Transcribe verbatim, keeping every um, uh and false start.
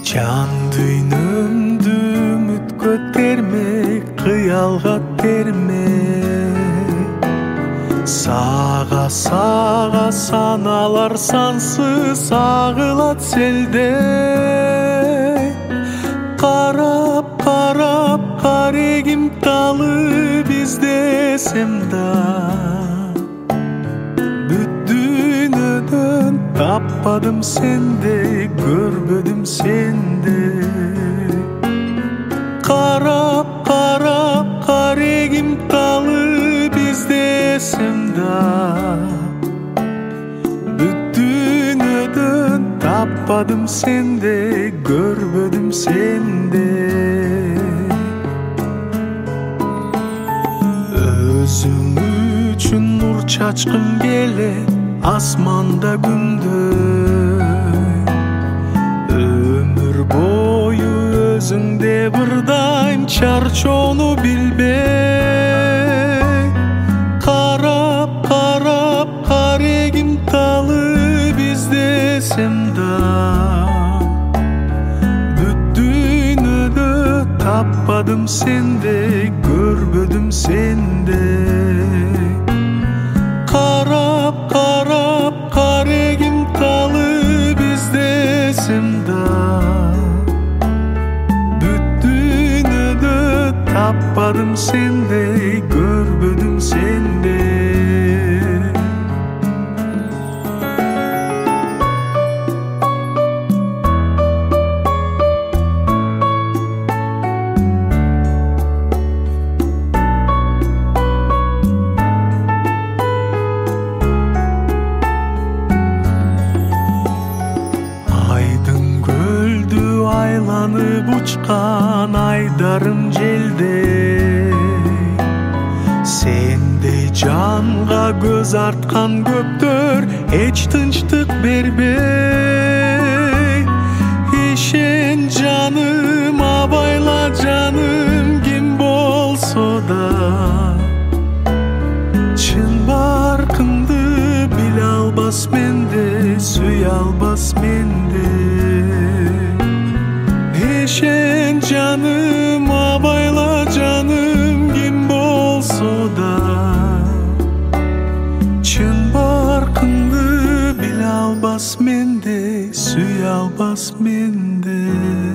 Жан дүйнөмдү үмүткө терме, кыялга терме. Сага сага саналар сансыз агылат селде. Карап карап карегим талып издесем да, бүт дүйнөдөн таппадым сендей, көрбөдүм сендей. Карап карап карегим талып издесем да, бүт дүйнөдөн таппадым сендей, көрбөдүм сендей. Өзүң үчүн нур чачкым келет асманда күндөй. Өмүр бою өзүңде бырдайм, чарчоону билбей. Карап карап карегим талып издесем да, бүт дүйнөдө таппадым сендей, көрбөдүм сендей. Карап карап карегим талып издесем да, бүт дүйнөдө таппадым сендей, көрбөдүм сендей. Айланып учкан айдарым желдей, сендей жанга көз арткан көптөр эч тынчтык бербей. Ишен жаным, абайла жаным, ким болсо да чын баркыңды биле албас менде, сүйө албас менде. Ишен жаным, абайла жаным, ким болсо да чын баркыңды биле албас менде, сүйө албас менде.